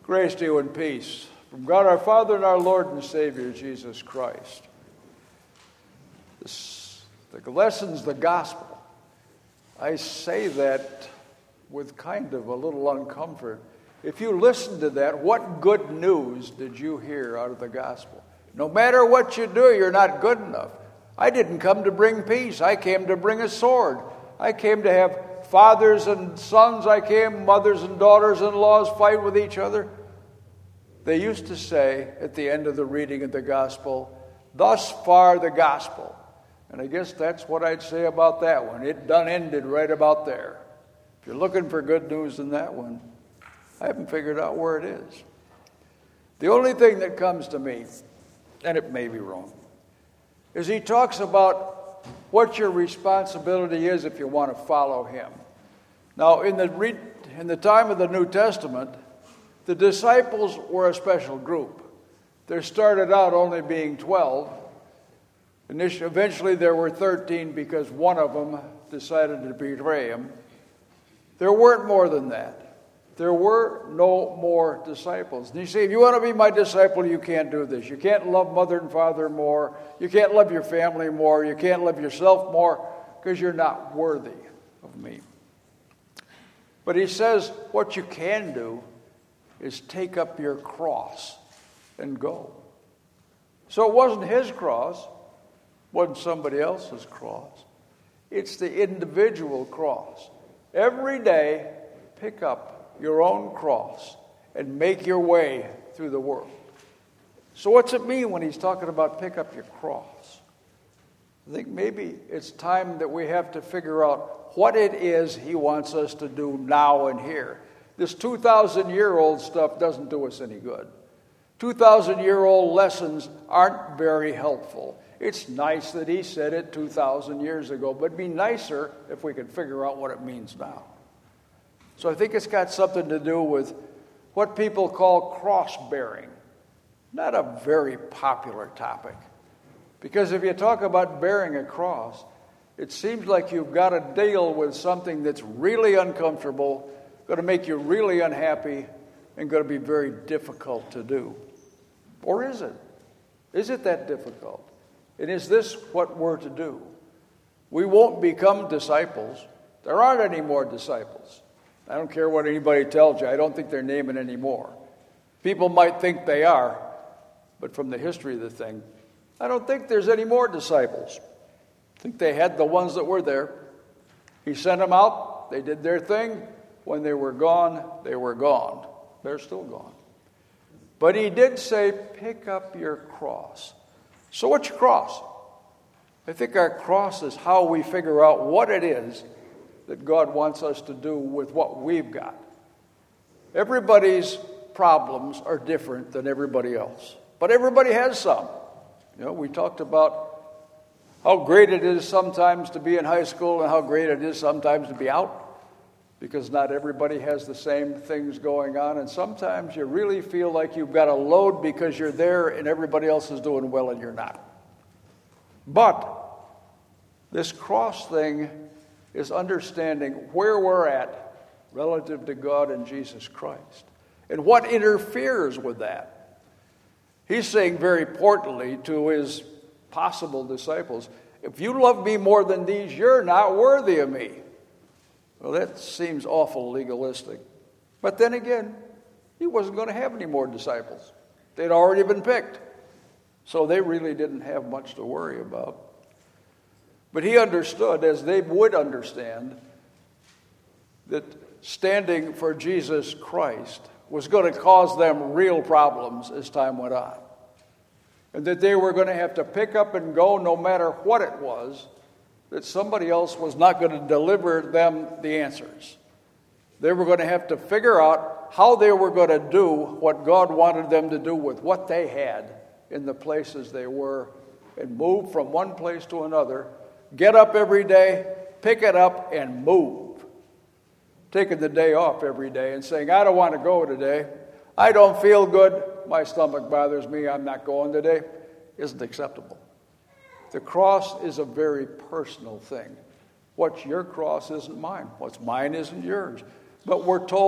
Grace to you and peace from God our Father and our Lord and Savior, Jesus Christ. The lesson's the gospel. I say that with kind of a little uncomfort. If you listen to that, what good news did you hear out of the gospel? No matter what you do, you're not good enough. I didn't come to bring peace. I came to bring a sword. I came to have fathers and sons. I came, mothers and daughters-in-laws fight with each other. They used to say at the end of the reading of the gospel, thus far the gospel. And I guess that's what I'd say about that one. It done ended right about there. If you're looking for good news in that one, I haven't figured out where it is. The only thing that comes to me, and it may be wrong, is he talks about what your responsibility is if you want to follow him. Now, in the time of the New Testament, the disciples were a special group. They started out only being 12. Eventually there were 13 because one of them decided to betray him. There weren't more than that. There were no more disciples. And you say, if you want to be my disciple, you can't do this. You can't love mother and father more. You can't love your family more. You can't love yourself more because you're not worthy of me. But he says what you can do is take up your cross and go. So it wasn't his cross, wasn't somebody else's cross. It's the individual cross. Every day, pick up your own cross and make your way through the world. So what's it mean when he's talking about pick up your cross? I think maybe it's time that we have to figure out what it is he wants us to do now and here. This 2,000-year-old stuff doesn't do us any good. 2,000-year-old lessons aren't very helpful. It's nice that he said it 2,000 years ago, but it'd be nicer if we could figure out what it means now. So I think it's got something to do with what people call cross-bearing. Not a very popular topic. Because if you talk about bearing a cross, it seems like you've got to deal with something that's really uncomfortable, going to make you really unhappy, and going to be very difficult to do. Or is it? Is it that difficult? And is this what we're to do? We won't become disciples. There aren't any more disciples. I don't care what anybody tells you. I don't think they're naming any more. People might think they are, but from the history of the thing, I don't think there's any more disciples. I think they had the ones that were there. He sent them out. They did their thing. When they were gone, they were gone. They're still gone. But he did say, pick up your cross. So what's your cross? I think our cross is how we figure out what it is that God wants us to do with what we've got. Everybody's problems are different than everybody else. But everybody has some. We talked about how great it is sometimes to be in high school and how great it is sometimes to be out. Because not everybody has the same things going on. And sometimes you really feel like you've got a load because you're there and everybody else is doing well and you're not. But this cross thing is understanding where we're at relative to God and Jesus Christ. And what interferes with that. He's saying very importantly to his possible disciples, if you love me more than these, you're not worthy of me. Well, that seems awful legalistic. But then again, he wasn't going to have any more disciples. They'd already been picked. So they really didn't have much to worry about. But he understood, as they would understand, that standing for Jesus Christ was going to cause them real problems as time went on. And that they were going to have to pick up and go no matter what it was, that somebody else was not going to deliver them the answers. They were going to have to figure out how they were going to do what God wanted them to do with what they had in the places they were and move from one place to another, get up every day, pick it up, and move. Taking the day off every day and saying, I don't want to go today. I don't feel good. My stomach bothers me. I'm not going today. Isn't acceptable. The cross is a very personal thing. What's your cross isn't mine. What's mine isn't yours. But we're told,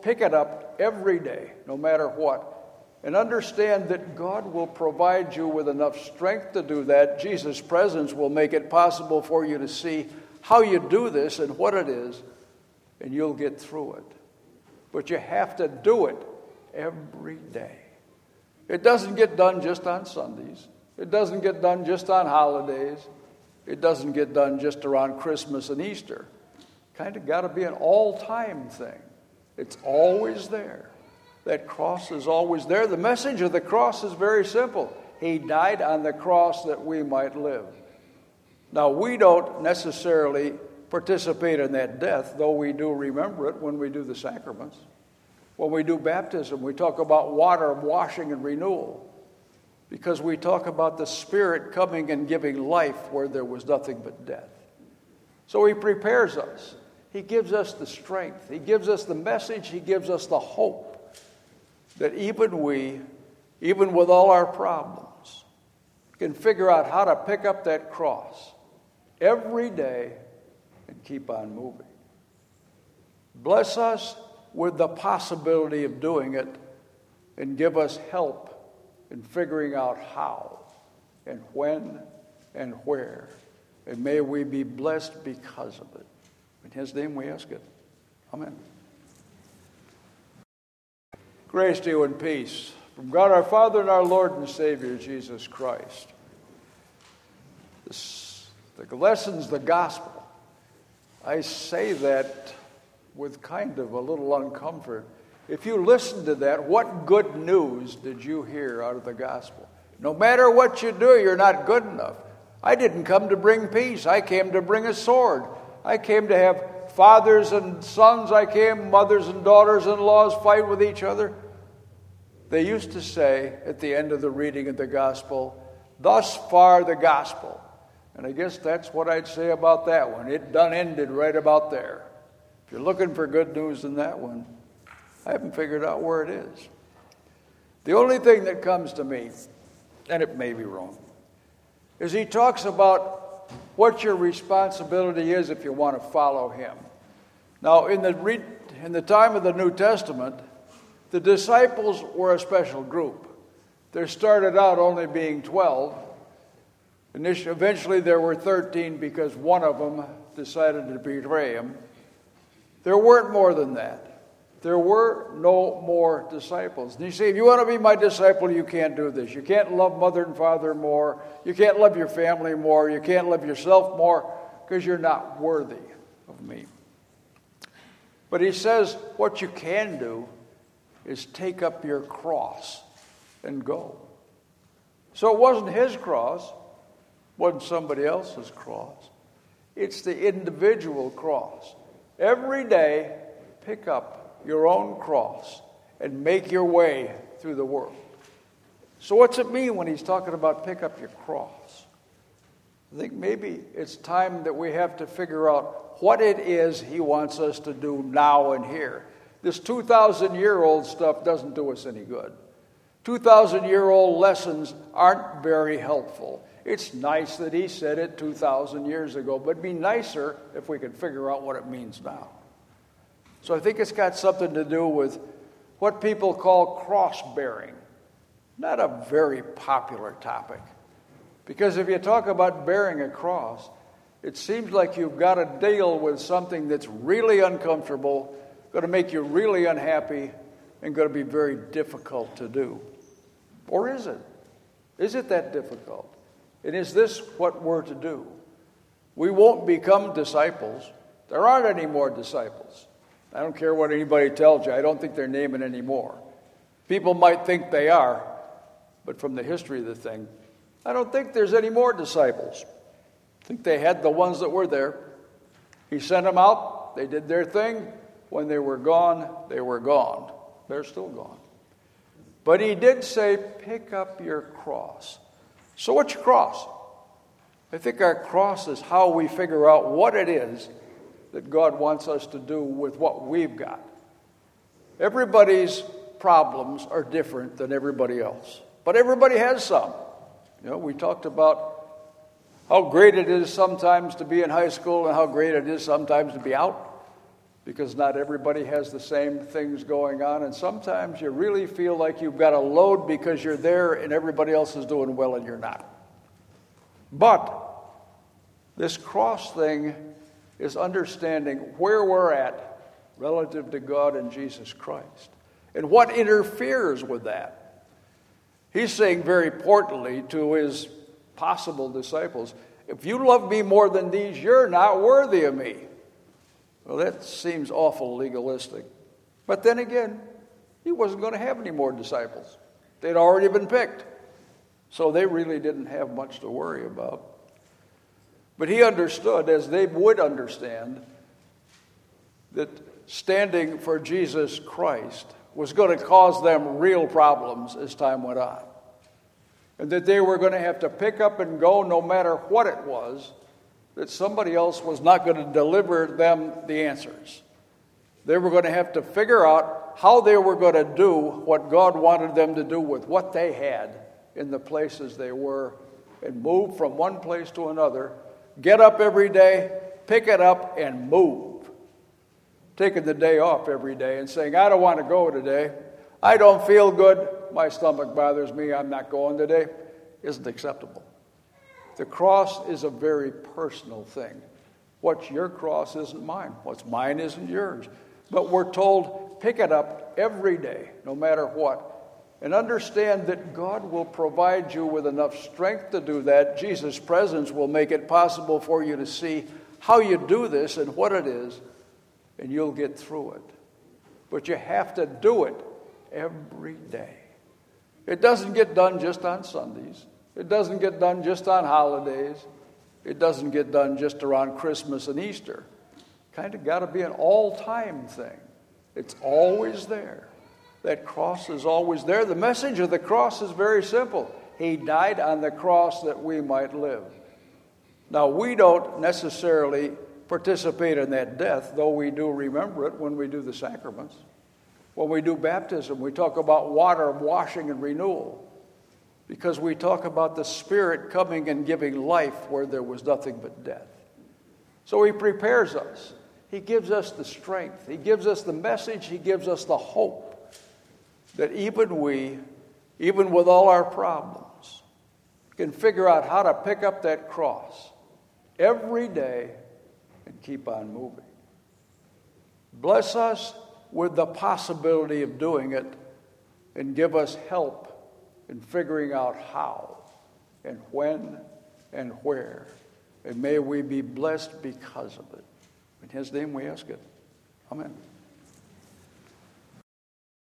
pick it up every day, no matter what. And understand that God will provide you with enough strength to do that. Jesus' presence will make it possible for you to see how you do this and what it is, and you'll get through it. But you have to do it every day. It doesn't get done just on Sundays. It doesn't get done just on holidays. It doesn't get done just around Christmas and Easter. Kind of got to be an all-time thing. It's always there. That cross is always there. The message of the cross is very simple. He died on the cross that we might live. Now, we don't necessarily participate in that death, though we do remember it when we do the sacraments. When we do baptism, we talk about water washing and renewal, because we talk about the Spirit coming and giving life where there was nothing but death. So he prepares us. He gives us the strength. He gives us the message. He gives us the hope that even with all our problems, can figure out how to pick up that cross every day and keep on moving. Bless us with the possibility of doing it, and give us help in figuring out how and when and where. And may we be blessed because of it. In his name we ask it. Amen. Grace to you and peace from God our Father and our Lord and Savior, Jesus Christ. The lessons, the gospel. I say that with kind of a little uncomfort. If you listen to that, what good news did you hear out of the gospel? No matter what you do, you're not good enough. I didn't come to bring peace. I came to bring a sword. I came to have fathers and sons. I came, mothers and daughters-in-laws fight with each other. They used to say at the end of the reading of the gospel, thus far the gospel. And I guess that's what I'd say about that one. It done ended right about there. If you're looking for good news in that one, I haven't figured out where it is. The only thing that comes to me, and it may be wrong, is he talks about what your responsibility is if you want to follow him. Now, in the time of the New Testament, the disciples were a special group. They started out only being 12. Eventually there were 13 because one of them decided to betray him. There weren't more than that. There were no more disciples. And you say, if you want to be my disciple, you can't do this. You can't love mother and father more. You can't love your family more. You can't love yourself more because you're not worthy of me. But he says what you can do is take up your cross and go. So it wasn't his cross, wasn't somebody else's cross. It's the individual cross. Every day, pick up your own cross and make your way through the world. So what's it mean when he's talking about pick up your cross? I think maybe it's time that we have to figure out what it is he wants us to do now and here. This 2,000-year-old stuff doesn't do us any good. 2,000-year-old lessons aren't very helpful. It's nice that he said it 2,000 years ago, but it'd be nicer if we could figure out what it means now. So I think it's got something to do with what people call cross-bearing. Not a very popular topic. Because if you talk about bearing a cross, it seems like you've got to deal with something that's really uncomfortable, going to make you really unhappy, and going to be very difficult to do. Or is it? Is it that difficult? And is this what we're to do? We won't become disciples. There aren't any more disciples. I don't care what anybody tells you. I don't think they're naming any more. People might think they are, but from the history of the thing, I don't think there's any more disciples. I think they had the ones that were there. He sent them out. They did their thing. When they were gone, they were gone. They're still gone. But he did say, pick up your cross. So what's your cross? I think our cross is how we figure out what it is that God wants us to do with what we've got. Everybody's problems are different than everybody else. But everybody has some. You know, we talked about how great it is sometimes to be in high school and how great it is sometimes to be out. because not everybody has the same things going on, and sometimes you really feel like you've got a load because you're there and everybody else is doing well and you're not. But this cross thing is understanding where we're at relative to God and Jesus Christ and what interferes with that. He's saying very importantly to his possible disciples, if you love me more than these, you're not worthy of me. Well, that seems awful legalistic. But then again, he wasn't going to have any more disciples. They'd already been picked. So they really didn't have much to worry about. But he understood, as they would understand, that standing for Jesus Christ was going to cause them real problems as time went on. And that they were going to have to pick up and go no matter what it was, that somebody else was not going to deliver them the answers. They were going to have to figure out how they were going to do what God wanted them to do with what they had in the places they were and move from one place to another, get up every day, pick it up, and move. Taking the day off every day and saying, I don't want to go today. I don't feel good. My stomach bothers me. I'm not going today. Isn't acceptable. The cross is a very personal thing. What's your cross isn't mine. What's mine isn't yours. But we're told, pick it up every day, no matter what. And understand that God will provide you with enough strength to do that. Jesus' presence will make it possible for you to see how you do this and what it is, and you'll get through it. But you have to do it every day. It doesn't get done just on Sundays. It doesn't get done just on holidays. It doesn't get done just around Christmas and Easter. Kind of got to be an all-time thing. It's always there. That cross is always there. The message of the cross is very simple. He died on the cross that we might live. Now, we don't necessarily participate in that death, though we do remember it when we do the sacraments. When we do baptism, we talk about water washing and renewal, because we talk about the Spirit coming and giving life where there was nothing but death. So he prepares us. He gives us the strength. He gives us the message. He gives us the hope that even with all our problems, can figure out how to pick up that cross every day and keep on moving. Bless us with the possibility of doing it, and give us help in figuring out how and when and where. And may we be blessed because of it. In his name we ask it. Amen.